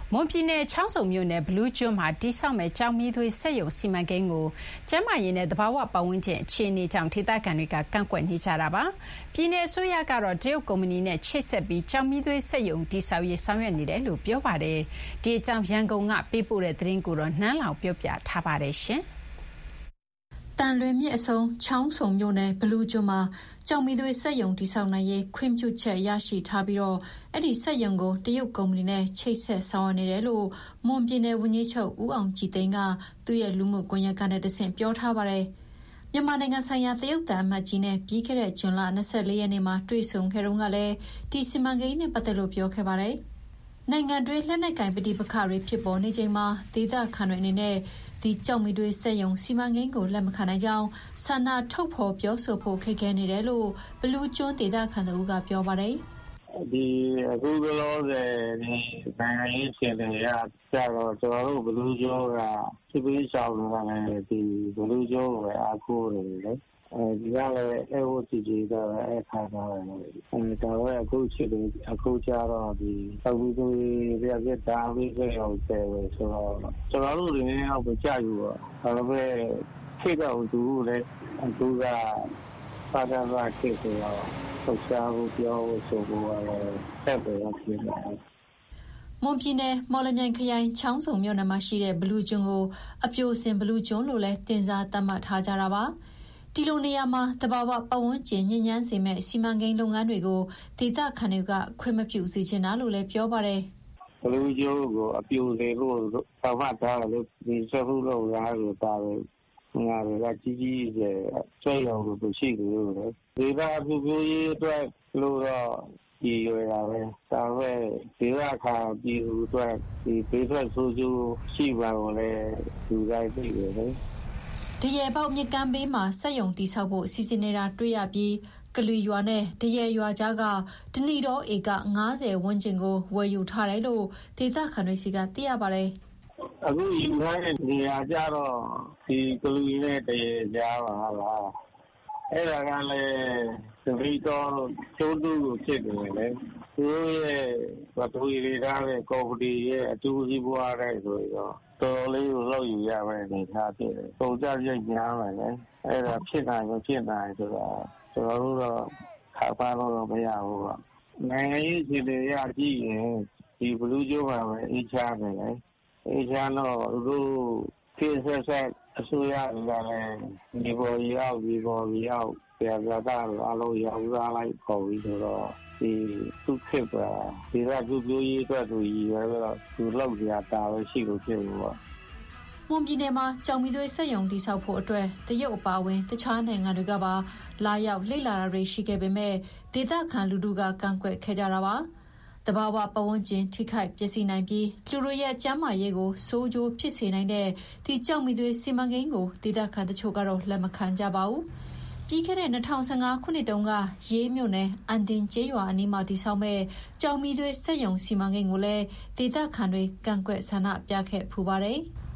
မွန်ပြည်နယ်ချောင်းဆုံမြို့နယ်ဘလူးကျွန်းမှာတိစောက်မဲ့ကြောင်မီးသွေးစက်ရုံစီမံကိန်းကိုကျန်းမာရေးနဲ့သဘာဝပတ်ဝန်းကျင်အခြေအနေကြောင့်ဒေသခံတွေကကန့်ကွက်နေကြတာပါ။ပြည်내အစိုးရကတော့တရုတ်ကုမ္ပဏီနဲ့ချိတ်ဆက်ပြီးကြောင်မီးသွေးစက်ရုံတိစောက်ရေးဆောင်ရွက်နေတယ်လို့ပြောပါတယ်။ဒီအကြောင်းရန်ကုန်ကပေးပို့တဲ့သတင်းကိုတော့နှမ်းလောင်ပြောပြထားပါတယ်ရှင်။တန်လွင်မြစ်အစုံချောင်းဆုံမြို့နယ်ဘလူးကျွန်းမှာကြောင်မီးသွေးစက်ရုံတိစောက်နိုင်ရေးခွင့်ပြုချက်ရရှိထားပြီးတော့အဲ့ဒီစက်ရုံကိုတရုတ်ကုမ္ပဏီနဲ့ချိတ်ဆက်ဆောင်ရွက်နေတယ်လို့မွန်ပြည်နယ်ဝန်ကြီးချုပ်ဦးအောင်ကြည်သိန်းကသူ့ရဲ့လူမှုကွန်ရက်ကနေတဆင့်ပြောထားပါတယ်။မြန်မာနိုင်ငံဆိုင်ရာတရုတ်တန်အမတ်ကြီးနဲ့ပြီးခဲ့တဲ့ဇွန်လ24ရက်နေ့မှာတွေ့ဆုံခဲ့တုန်းကလည်းဒီစီမံကိန်းနဲ့ပတ်သက်လို့ပြောခဲ့ပါတယ်။နိုင်ငံတွင်းလက်နက်ကင်ပဋိပက္ခတွေဖြစ်ပေါ်နေချိန်မှာဒေသခံတွေအနေနဲ့ဒီကြောင်မီးသွေးစက်ရုံစီမံကိန်းကိုလက်မခံနိုင်ကြောင်းဆန္ဒထုတ်ဖော်ပြောဆိုဖို့ခက်ခဲနေတယ်လို့ဘလူးကျွန်းဒေသခံတို့ကပြောပါတယ်။ဒီအခုလောဆယ်နိုင်ငံရေးရှင်တွေရကြတော့ကျွန်တော်တို့ဘလူးကျွန်းကစစ်ပေးဆောင်လာတယ်ဒီဘလူးကျွန်းကိုအားကိုးနေတယ်ဒီကလည်းအဲ့ဟိုကြည့်ကြည့်တော့အဲ့ခါတော့တော့အခုချစ်တယ်အခုကြတော့ဒီသောက်ပြီးသူတွေပြက်တာပြီးခဲ့အောင်ဆယ်ပဲဆိုတော့ကျွန်တော်တို့တွေတော့မကြဘူးပေါ့ဒါပေမဲ့ခေတော့သူလည်းသူကပါဒနာခေဆိုတော့ဆက်စားဖို့ပြောဖို့ဆိုဖို့လည်းဆက်ပဲဖြစ်နေတယ်မွန်ပြည်နယ်မော်လမြိုင်ခရိုင်ချောင်းဆုံမြို့နယ်မှာရှိတဲ့ဘလူးကျွန်းကိုအပြိုစင်ဘလူးကျွန်းလို့လည်းတင်စားသတ်မှတ်ထားကြတာပါဒီလိုနေရာမှာတဘာဝပတ်ဝန်းကျင်ညဉ့်ညမ်းစေမဲ့စီမံကိန်းလုပ်ငန်းတွေကိုဒေသခံတွေကခွင့်မပြုစေချင်တာလို့လည်းပြောပါတယ်ဘလူးကျွန်းကိုအပြိုစေလို့သတ်မှတ်ထားတယ်ဒီစက်ဖို့လို့ရားလို့တာပဲငါတွေကကြီးကြီးကျယ်ဆွဲရောလို့ရှိတယ်လို့လေဒေသအပြိုရေးအတွက်လို့တော့ဒီရတာပဲဒါပဲဒေသခံပြည်သူအတွက်ဒီဒေသဆိုးကျိုးရှိပါလို့လေသူတိုင်းသိတယ်လေတရေပေါက်မြကမ်းဘေးမှာစက်ရုံတိဆောက်ဖို့စီစဉ်နေတာတွေ့ရပြီးကလူရွာနဲ့တရေရွာကြားကဒဏီတော်ဧက90ဝန်းကျင်ကိုဝယ်ယူထားတယ်လို့ဒေသခံတွေစီကသိရပါတယ်အခုယူထားတဲ့နေရာကြတော့ဒီကလူနဲ့တရေကြားပါလားအဲ့ဒါကလည်းဒဏီတော်ကျိုးတူကိုဖြစ်နေတယ်လေသူရဲ့ဘာသူရထားတဲ့ကော်ပတီရဲ့အတူစီးပွားတဲ့ဆိုတော့တော်လေးကိုလောက်ယူရမယ်နေသားဖြစ်တယ်ပုံကြရိတ်များမယ်လေအဲ့ဒါဖြစ်နိုင်မဖြစ်နိုင်ဆိုတော့ကျွန်တော်တို့တော့ခါပါတော့မရဘူးပေါ့နိုင်ငံရေးစီတွေရကြည့်ရင်ဒီဘလူးကျိုးပါပဲအေးချမ်းတယ်လေအေးချမ်းတော့သူခေတ်ဆက်အစိုးရကလည်းဒီပေါ်ရောက်ပြတာတော့အလုံးရောက်လာလိုက်ပေါ်ပြီးဆိုတော့ဒီသူ့ခေတ်ပါဒီကသူပြိုးရေးအတွက်သူရည်ရွယ်တော့သူလောက်ကြတာပဲရှိလို့ဖြစ်လို့ပေါ့မွန်ပြည်နယ်မှာကြောင်မီသွေးစက်ရုံတိဆောက်ဖို့အတွက်တရုတ်အပါအဝင်တခြားနိုင်ငံတွေကပါလာရောက်လှိလာတာတွေရှိခဲ့ပေမဲ့ဒေသခံလူထုကကန့်ကွက်ခဲ့ကြတာပါတဘာဝပတ်ဝန်းကျင်ထိခိုက်ပျက်စီးနိုင်ပြီးလူတို့ရဲ့ကျန်းမာရေးကိုဆိုးကျိုးဖြစ်စေနိုင်တဲ့ဒီကြောင်မီသွေးစီမံကိန်းကိုဒေသခံတချို့ကတော့လက်မခံကြပါဘူးပြီးခဲ့တဲ့2015ခုနှစ်တုန်းကရေးမြို့နယ်အန်တင်ကျေးရွာအနီးမှာတည်ဆောက်မဲ့ကြောင်မီသွေးစက်ရုံစီမံကိန်းကိုလည်းဒေသခံတွေကန့်ကွက်ဆန္ဒပြခဲ့ဖူးပါတယ်။